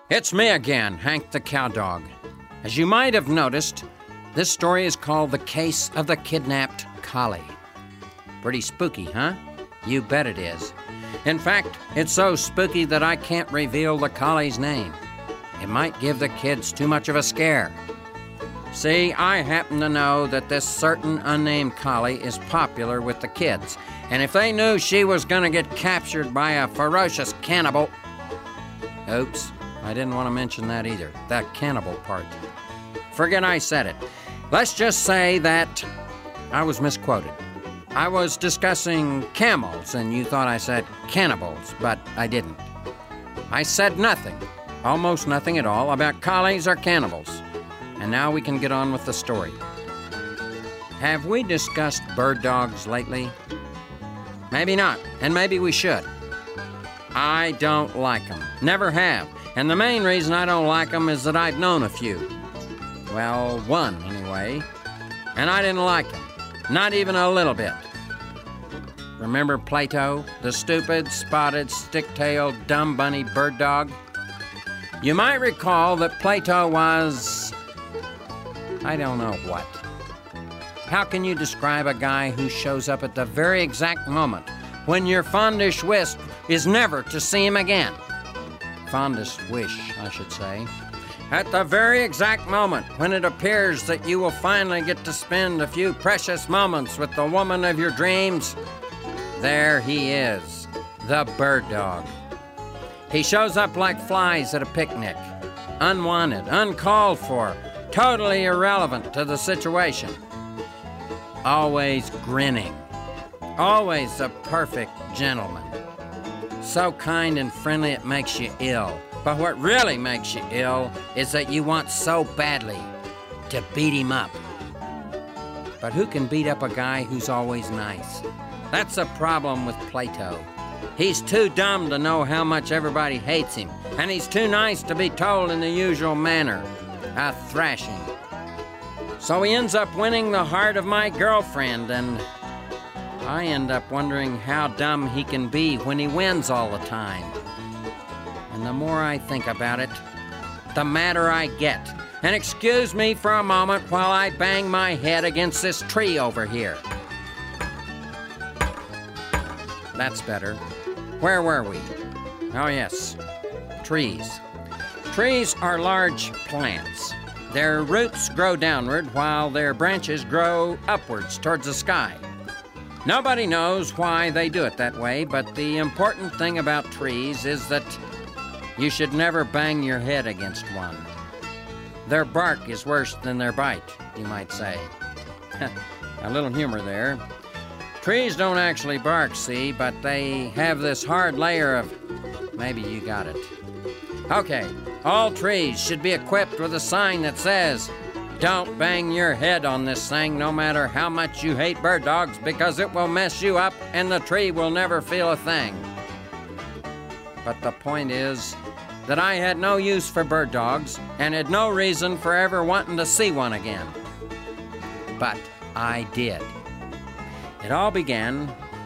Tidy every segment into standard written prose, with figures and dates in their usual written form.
It's me again, Hank the Cowdog. As you might have noticed, this story is called The Case of the Kidnapped Collie. Pretty spooky, huh? You bet it is. In fact, it's so spooky that I can't reveal the collie's name. It might give the kids too much of a scare. See, I happen to know that this certain unnamed collie is popular with the kids, and if they knew she was going to get captured by a ferocious cannibal... Oops, I didn't want to mention that either, that cannibal part. Forget I said it. Let's just say that I was misquoted. I was discussing camels, and you thought I said cannibals, but I didn't. I said nothing, almost nothing at all, about collies or cannibals. And now we can get on with the story. Have we discussed bird dogs lately? Maybe not, and maybe we should. I don't like them. Never have. And the main reason I don't like them is that I've known a few. Well, one, anyway. And I didn't like him. Not even a little bit. Remember Plato, the stupid, spotted, stick-tailed, dumb bunny bird dog? You might recall that Plato was... I don't know what. How can you describe a guy who shows up at the very exact moment when your fondest wish is never to see him again? Fondest wish, I should say. At the very exact moment when it appears that you will finally get to spend a few precious moments with the woman of your dreams, there he is, the bird dog. He shows up like flies at a picnic, unwanted, uncalled for, totally irrelevant to the situation. Always grinning, always a perfect gentleman. So kind and friendly it makes you ill. But what really makes you ill is that you want so badly to beat him up. But who can beat up a guy who's always nice? That's the problem with Plato. He's too dumb to know how much everybody hates him, and he's too nice to be told in the usual manner, a thrashing. So he ends up winning the heart of my girlfriend, and I end up wondering how dumb he can be when he wins all the time. And the more I think about it, the madder I get. And excuse me for a moment while I bang my head against this tree over here. That's better. Where were we? Oh yes, trees. Trees are large plants. Their roots grow downward while their branches grow upwards towards the sky. Nobody knows why they do it that way, but the important thing about trees is that you should never bang your head against one. Their bark is worse than their bite, you might say. A little humor there. Trees don't actually bark, see, but they have this hard layer of... Maybe you got it. Okay, all trees should be equipped with a sign that says, "Don't bang your head on this thing no matter how much you hate bird dogs, because it will mess you up and the tree will never feel a thing." But the point is that I had no use for bird dogs and had no reason for ever wanting to see one again. But I did. It all began...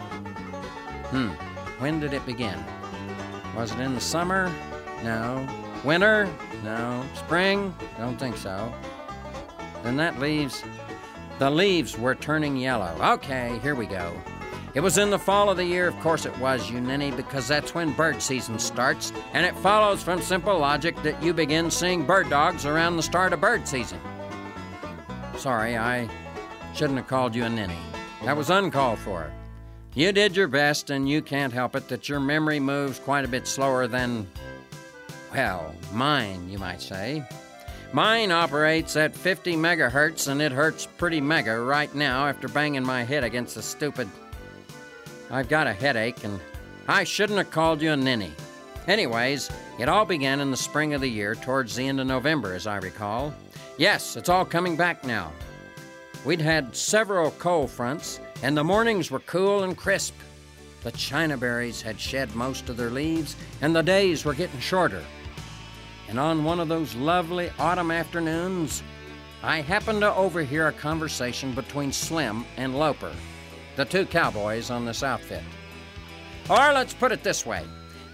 When did it begin? Was it in the summer? No. Winter? No. Spring? Don't think so. Then that leaves... The leaves were turning yellow. Okay, here we go. It was in the fall of the year, of course it was, you ninny, because that's when bird season starts, and it follows from simple logic that you begin seeing bird dogs around the start of bird season. Sorry, I shouldn't have called you a ninny. That was uncalled for. You did your best, and you can't help it that your memory moves quite a bit slower than, well, mine, you might say. Mine operates at 50 megahertz, and it hurts pretty mega right now after banging my head against the stupid... I've got a headache, and I shouldn't have called you a ninny. Anyways, it all began in the spring of the year, towards the end of November, as I recall. Yes, it's all coming back now. We'd had several cold fronts, and the mornings were cool and crisp. The china berries had shed most of their leaves, and the days were getting shorter. And on one of those lovely autumn afternoons, I happened to overhear a conversation between Slim and Loper, the two cowboys on this outfit. Or let's put it this way.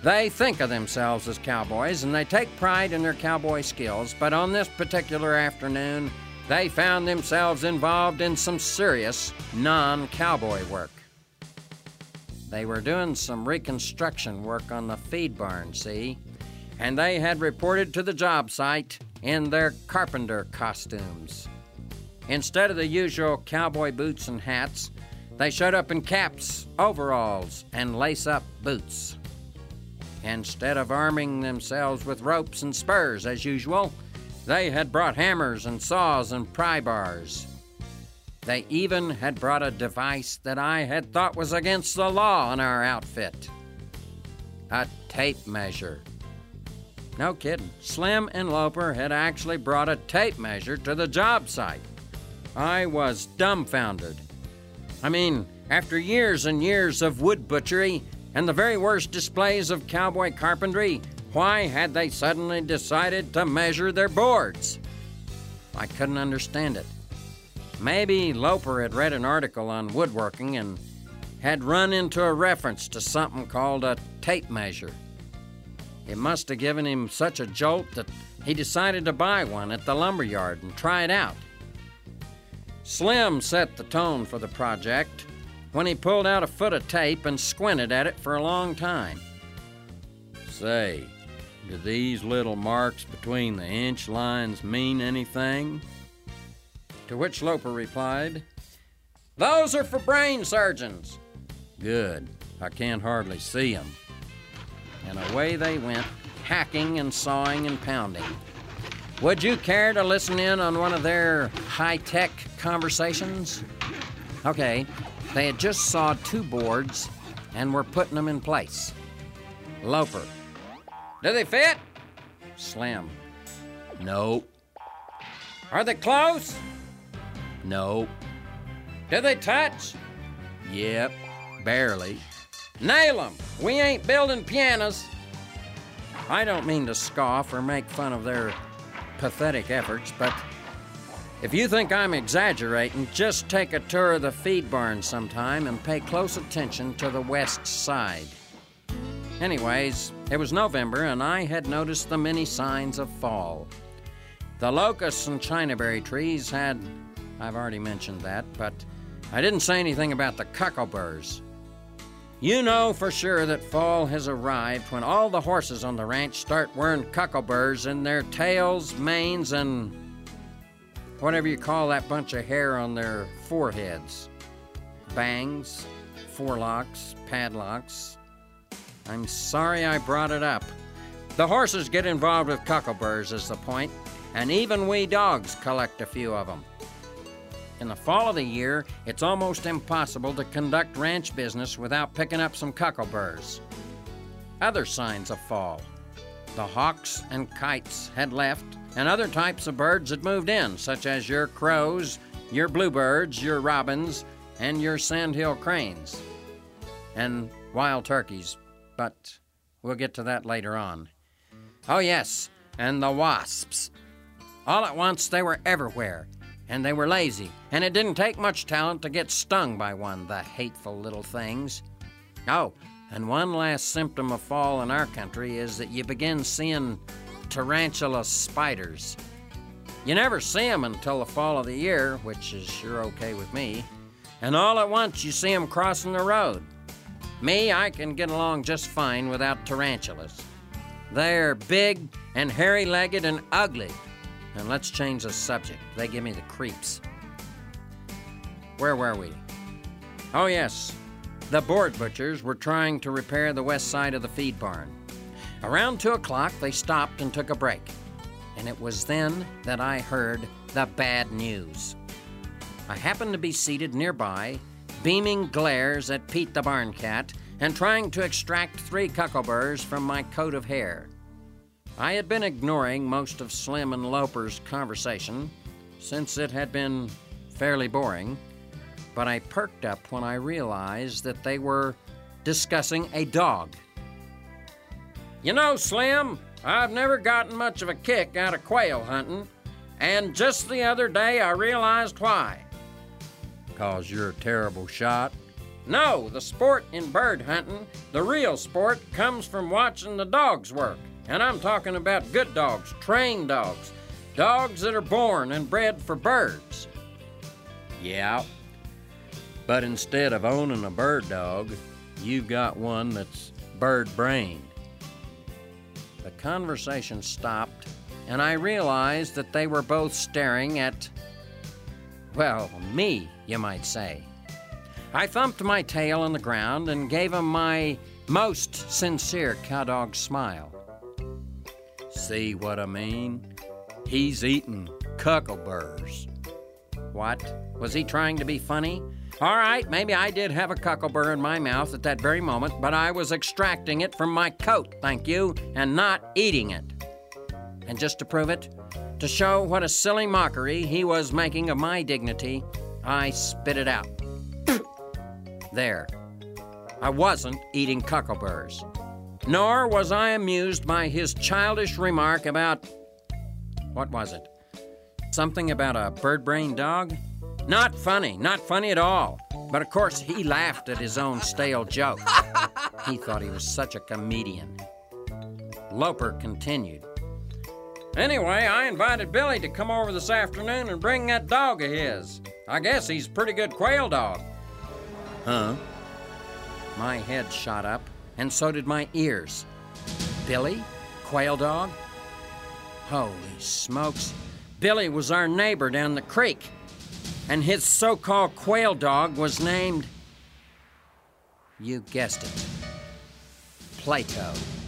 They think of themselves as cowboys, and they take pride in their cowboy skills, but on this particular afternoon, they found themselves involved in some serious non-cowboy work. They were doing some reconstruction work on the feed barn, see? And they had reported to the job site in their carpenter costumes. Instead of the usual cowboy boots and hats, they showed up in caps, overalls, and lace-up boots. Instead of arming themselves with ropes and spurs as usual, they had brought hammers and saws and pry bars. They even had brought a device that I had thought was against the law in our outfit. A tape measure. No kidding. Slim and Loper had actually brought a tape measure to the job site. I was dumbfounded. I mean, after years and years of wood butchery and the very worst displays of cowboy carpentry, why had they suddenly decided to measure their boards? I couldn't understand it. Maybe Loper had read an article on woodworking and had run into a reference to something called a tape measure. It must have given him such a jolt that he decided to buy one at the lumberyard and try it out. Slim set the tone for the project when he pulled out a foot of tape and squinted at it for a long time. Say, do these little marks between the inch lines mean anything? To which Loper replied, "Those are for brain surgeons." Good, I can't hardly see 'em. And away they went, hacking and sawing and pounding. Would you care to listen in on one of their high-tech conversations? Okay, they had just sawed 2 boards and were putting them in place. Loper: "Do they fit?" Slim: "Nope." "Are they close?" "Nope." "Do they touch?" "Yep, barely." "Nail 'em! We ain't building pianos." I don't mean to scoff or make fun of their pathetic efforts, but if you think I'm exaggerating, just take a tour of the feed barn sometime and pay close attention to the west side. Anyways, it was November, and I had noticed the many signs of fall. The locusts and chinaberry trees had, I've already mentioned that, but I didn't say anything about the cuckleburs. You know for sure that fall has arrived when all the horses on the ranch start wearing cuckleburs in their tails, manes, and whatever you call that bunch of hair on their foreheads. Bangs, forelocks, padlocks. I'm sorry I brought it up. The horses get involved with cuckleburs is the point, and even we dogs collect a few of them. In the fall of the year, it's almost impossible to conduct ranch business without picking up some cuckleburs. Other signs of fall. The hawks and kites had left, and other types of birds had moved in, such as your crows, your bluebirds, your robins, and your sandhill cranes. And wild turkeys, but we'll get to that later on. Oh yes, and the wasps. All at once they were everywhere. And they were lazy, and it didn't take much talent to get stung by one, the hateful little things. Oh, and one last symptom of fall in our country is that you begin seeing tarantula spiders. You never see them until the fall of the year, which is sure okay with me, and all at once you see them crossing the road. Me, I can get along just fine without tarantulas. They're big and hairy-legged and ugly. And let's change the subject. They give me the creeps. Where were we? Oh, yes. The board butchers were trying to repair the west side of the feed barn. Around 2 o'clock, they stopped and took a break. And it was then that I heard the bad news. I happened to be seated nearby, beaming glares at Pete the barn cat and trying to extract 3 cuckleburs from my coat of hair. I had been ignoring most of Slim and Loper's conversation, since it had been fairly boring, but I perked up when I realized that they were discussing a dog. You know, Slim, I've never gotten much of a kick out of quail hunting, and just the other day I realized why. 'Cause you're a terrible shot? No, the sport in bird hunting, the real sport, comes from watching the dogs work. And I'm talking about good dogs, trained dogs, dogs that are born and bred for birds. Yeah, but instead of owning a bird dog, you've got one that's bird-brained. The conversation stopped, and I realized that they were both staring at, well, me, you might say. I thumped my tail on the ground and gave him my most sincere cowdog smile. See what I mean? He's eating cuckleburrs. What? Was he trying to be funny? All right, maybe I did have a cuckleburr in my mouth at that very moment, but I was extracting it from my coat, thank you, and not eating it. And just to prove it, to show what a silly mockery he was making of my dignity, I spit it out. There. I wasn't eating cuckleburrs. Nor was I amused by his childish remark about... What was it? Something about a bird-brained dog? Not funny at all. But of course, he laughed at his own stale joke. He thought he was such a comedian. Loper continued. Anyway, I invited Billy to come over this afternoon and bring that dog of his. I guess he's a pretty good quail dog. Huh? My head shot up, and so did my ears. Billy? Quail dog? Holy smokes. Billy was our neighbor down the creek, and his so-called quail dog was named, you guessed it, Plato.